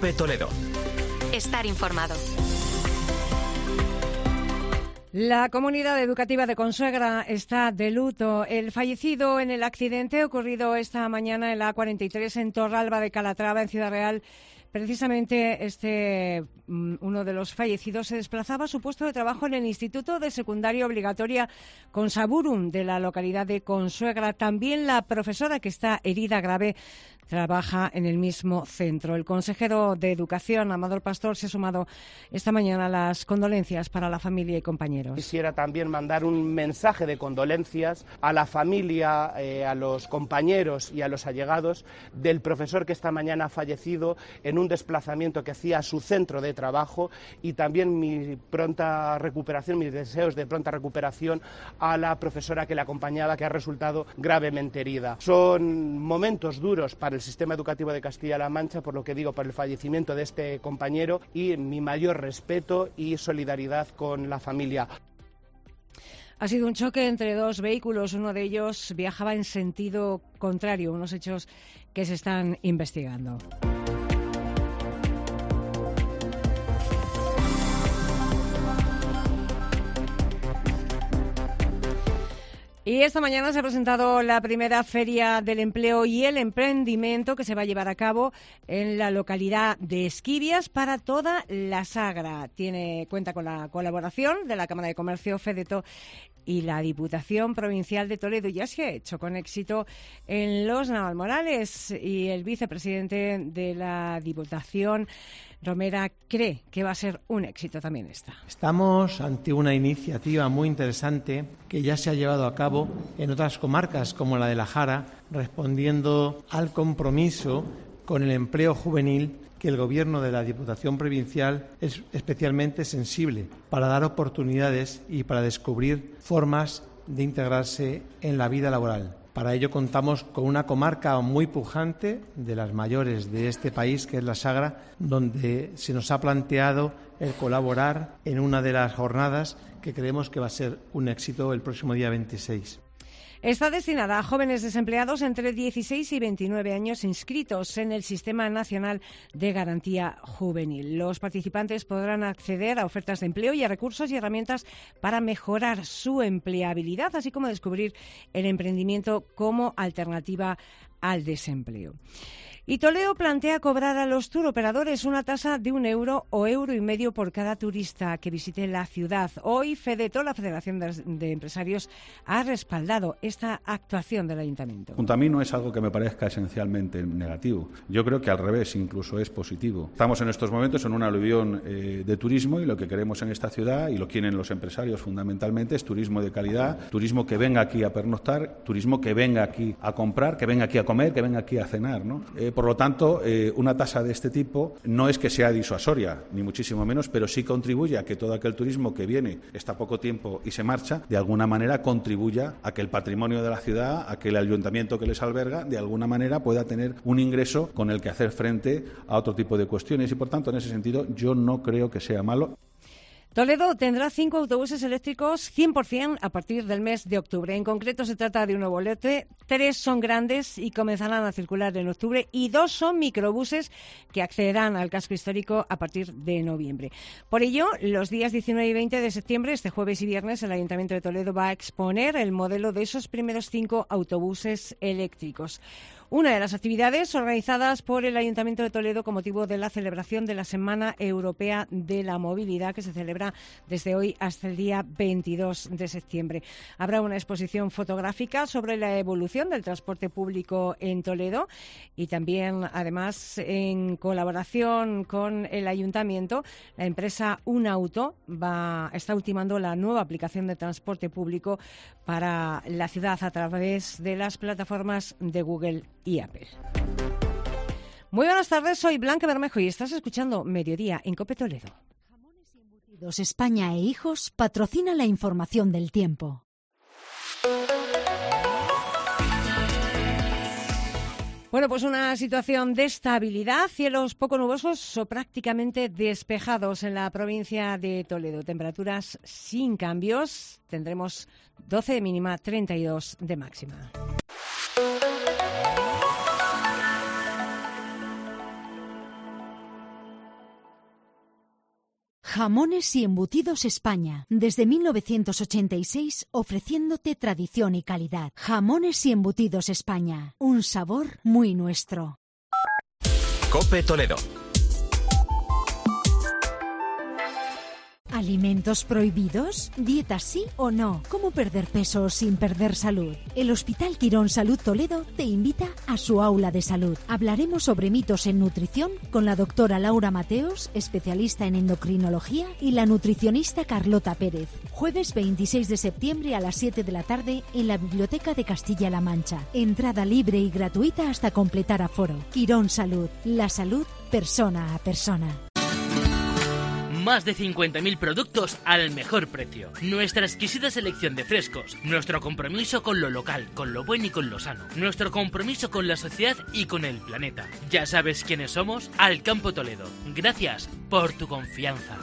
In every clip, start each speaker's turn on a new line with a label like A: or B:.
A: COPE Toledo.
B: Estar informado.
C: La comunidad educativa de Consuegra está de luto. El fallecido en el accidente ocurrido esta mañana en la A43 en Torralba de Calatrava, en Ciudad Real. Precisamente uno de los fallecidos se desplazaba a su puesto de trabajo en el Instituto de Secundaria Obligatoria Consaburum de la localidad de Consuegra. También la profesora, que está herida grave, trabaja en el mismo centro. El consejero de Educación, Amador Pastor, se ha sumado esta mañana a las condolencias para la familia y compañeros.
D: Quisiera también mandar un mensaje de condolencias a la familia, a los compañeros y a los allegados del profesor que esta mañana ha fallecido en un desplazamiento que hacía a su centro de trabajo, y también mi pronta recuperación, mis deseos de pronta recuperación a la profesora que le acompañaba, que ha resultado gravemente herida. Son momentos duros para el sistema educativo de Castilla-La Mancha, por lo que digo, por el fallecimiento de este compañero, y mi mayor respeto y solidaridad con la familia.
C: Ha sido un choque entre dos vehículos. Uno de ellos viajaba en sentido contrario, unos hechos que se están investigando. Y esta mañana se ha presentado la primera Feria del Empleo y el Emprendimiento, que se va a llevar a cabo en la localidad de Esquivias para toda la Sagra. Cuenta con la colaboración de la Cámara de Comercio, Fedeto y la Diputación Provincial de Toledo. Ya se ha hecho con éxito en Los Navalmorales, y el vicepresidente de la Diputación, Romera, cree que va a ser un éxito también esta.
E: Estamos ante una iniciativa muy interesante que ya se ha llevado a cabo en otras comarcas como la de la Jara, respondiendo al compromiso con el empleo juvenil que el Gobierno de la Diputación Provincial es especialmente sensible para dar oportunidades y para descubrir formas de integrarse en la vida laboral. Para ello contamos con una comarca muy pujante, de las mayores de este país, que es la Sagra, donde se nos ha planteado el colaborar en una de las jornadas que creemos que va a ser un éxito el próximo día 26.
C: Está destinada a jóvenes desempleados entre 16 y 29 años inscritos en el Sistema Nacional de Garantía Juvenil. Los participantes podrán acceder a ofertas de empleo y a recursos y herramientas para mejorar su empleabilidad, así como descubrir el emprendimiento como alternativa al desempleo. Y Toledo plantea cobrar a los turoperadores una tasa de €1 o €1,50 por cada turista que visite la ciudad. Hoy Fedeto, la Federación de Empresarios, ha respaldado esta actuación del Ayuntamiento.
F: Junto a mí no es algo que me parezca esencialmente negativo. Yo creo que al revés, incluso es positivo. Estamos en estos momentos en una aluvión de turismo, y lo que queremos en esta ciudad, y lo quieren los empresarios fundamentalmente, es turismo de calidad, turismo que venga aquí a pernoctar, turismo que venga aquí a comprar, que venga aquí a comer, que venga aquí a cenar, ¿no? Por lo tanto, una tasa de este tipo no es que sea disuasoria, ni muchísimo menos, pero sí contribuye a que todo aquel turismo que viene, está poco tiempo y se marcha, de alguna manera contribuya a que el patrimonio de la ciudad, a que el ayuntamiento que les alberga, de alguna manera pueda tener un ingreso con el que hacer frente a otro tipo de cuestiones. Y, por tanto, en ese sentido, yo no creo que sea malo.
C: Toledo tendrá 5 autobuses eléctricos 100% a partir del mes de octubre. En concreto, se trata de un nuevo lote. 3 son grandes y comenzarán a circular en octubre, y 2 son microbuses que accederán al casco histórico a partir de noviembre. Por ello, los días 19 y 20 de septiembre, este jueves y viernes, el Ayuntamiento de Toledo va a exponer el modelo de esos primeros 5 autobuses eléctricos. Una de las actividades organizadas por el Ayuntamiento de Toledo con motivo de la celebración de la Semana Europea de la Movilidad, que se celebra desde hoy hasta el día 22 de septiembre. Habrá una exposición fotográfica sobre la evolución del transporte público en Toledo, y también, además, en colaboración con el Ayuntamiento, la empresa Unauto está ultimando la nueva aplicación de transporte público para la ciudad a través de las plataformas de Google y Apple. Muy buenas tardes, soy Blanca Bermejo y estás escuchando Mediodía en COPE Toledo.
G: Jamones y Embutidos España e Hijos patrocina la información del tiempo.
C: Bueno, pues una situación de estabilidad, cielos poco nubosos o prácticamente despejados en la provincia de Toledo. Temperaturas sin cambios, tendremos 12 de mínima, 32 de máxima.
G: Jamones y Embutidos España. Desde 1986 ofreciéndote tradición y calidad. Jamones y Embutidos España. Un sabor muy nuestro.
A: COPE Toledo.
G: ¿Alimentos prohibidos? ¿Dieta sí o no? ¿Cómo perder peso sin perder salud? El Hospital Quirón Salud Toledo te invita a su aula de salud. Hablaremos sobre mitos en nutrición con la doctora Laura Mateos, especialista en endocrinología, y la nutricionista Carlota Pérez. Jueves 26 de septiembre a las 7 de la tarde en la Biblioteca de Castilla-La Mancha. Entrada libre y gratuita hasta completar aforo. Quirón Salud. La salud persona a persona.
H: Más de 50.000 productos al mejor precio. Nuestra exquisita selección de frescos. Nuestro compromiso con lo local, con lo bueno y con lo sano. Nuestro compromiso con la sociedad y con el planeta. Ya sabes quiénes somos. Alcampo Toledo. Gracias por tu confianza.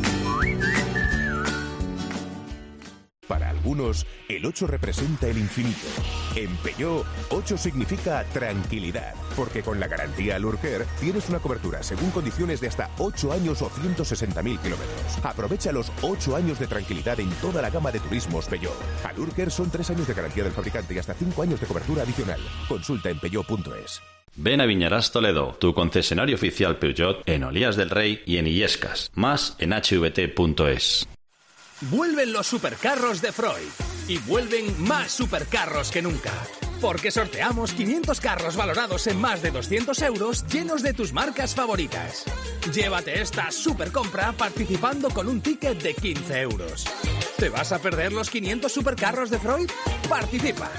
A: Para algunos, el 8 representa el infinito. En Peugeot, 8 significa tranquilidad, porque con la garantía Alurcare tienes una cobertura según condiciones de hasta 8 años o 160.000 kilómetros. Aprovecha los 8 años de tranquilidad en toda la gama de turismos Peugeot. Alurcare son 3 años de garantía del fabricante y hasta 5 años de cobertura adicional. Consulta en peugeot.es.
I: Ven a Viñarás Toledo, tu concesionario oficial Peugeot en Olías del Rey y en Illescas. Más en hvt.es.
J: Vuelven los supercarros de Freud y vuelven más supercarros que nunca. Porque sorteamos 500 carros valorados en más de 200 euros llenos de tus marcas favoritas. Llévate esta supercompra participando con un ticket de 15 euros. ¿Te vas a perder los 500 supercarros de Freud? ¡Participa!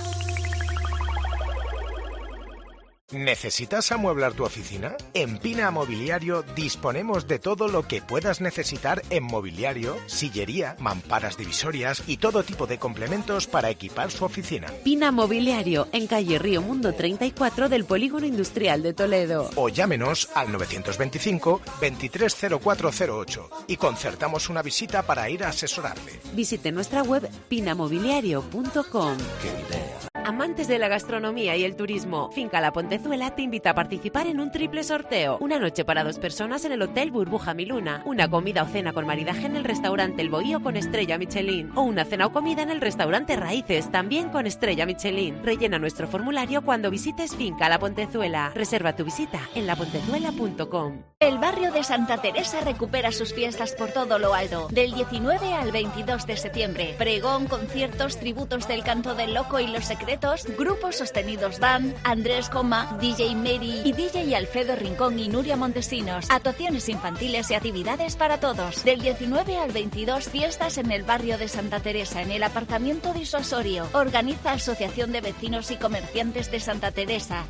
K: ¿Necesitas amueblar tu oficina? En Pina Mobiliario disponemos de todo lo que puedas necesitar en mobiliario, sillería, mamparas divisorias y todo tipo de complementos para equipar su oficina.
L: Pina Mobiliario, en calle Río Mundo 34 del Polígono Industrial de Toledo.
K: O llámenos al 925 230408 y concertamos una visita para ir a asesorarle.
L: Visite nuestra web pinamobiliario.com.
K: ¡Qué idea!
L: Amantes de la gastronomía y el turismo, Finca La Pontezuela te invita a participar en un triple sorteo. Una noche para 2 personas en el Hotel Burbuja Miluna, una comida o cena con maridaje en el restaurante El Bohío con estrella Michelin, o una cena o comida en el restaurante Raíces, también con estrella Michelin. Rellena nuestro formulario cuando visites Finca La Pontezuela. Reserva tu visita en lapontezuela.com.
M: El barrio de Santa Teresa recupera sus fiestas por todo lo alto. Del 19 al 22 de septiembre. Pregón, conciertos, tributos del Canto del Loco y Los Secretos, grupos sostenidos Band, Andrés Coma, DJ Mary y DJ Alfredo Rincón y Nuria Montesinos. Actuaciones infantiles y actividades para todos. Del 19 al 22, fiestas en el barrio de Santa Teresa, en el aparcamiento disuasorio. Organiza Asociación de Vecinos y Comerciantes de Santa Teresa.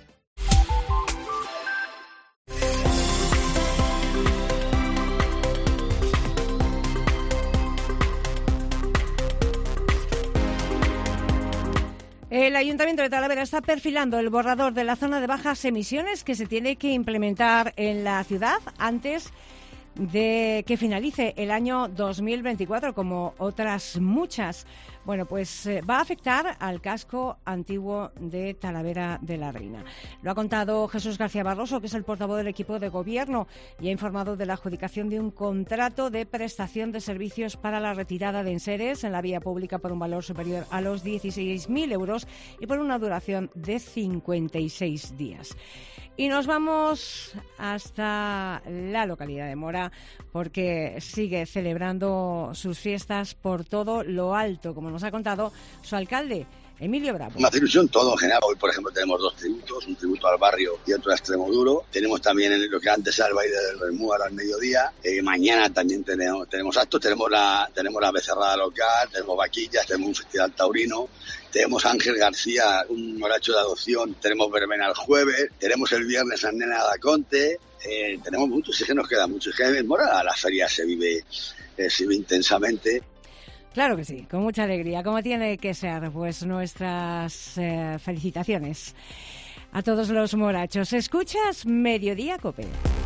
C: El Ayuntamiento de Talavera está perfilando el borrador de la zona de bajas emisiones que se tiene que implementar en la ciudad antes de que finalice el año 2024, como otras muchas. Bueno, pues va a afectar al casco antiguo de Talavera de la Reina. Lo ha contado Jesús García Barroso, que es el portavoz del equipo de gobierno, y ha informado de la adjudicación de un contrato de prestación de servicios para la retirada de enseres en la vía pública por un valor superior a los 16.000 euros y por una duración de 56 días. Y nos vamos hasta la localidad de Mora, porque sigue celebrando sus fiestas por todo lo alto, como nos ha contado su alcalde, Emilio Bravo.
N: Una ilusión todo en general. Hoy, por ejemplo, tenemos 2 tributos, un tributo al barrio y otro a Extremoduro. Tenemos también lo que antes era el baile del Remúar al mediodía. Mañana también tenemos actos, tenemos la becerrada local, tenemos vaquillas, tenemos un festival taurino. Tenemos Ángel García, un moracho de adopción, tenemos verbena el jueves, tenemos el viernes a Nena da Conte, tenemos muchos, y que nos queda mucho. Es que en Mora la feria se vive intensamente.
C: Claro que sí, con mucha alegría, como tiene que ser. Pues nuestras felicitaciones a todos los morachos. ¿Escuchas Mediodía COPE?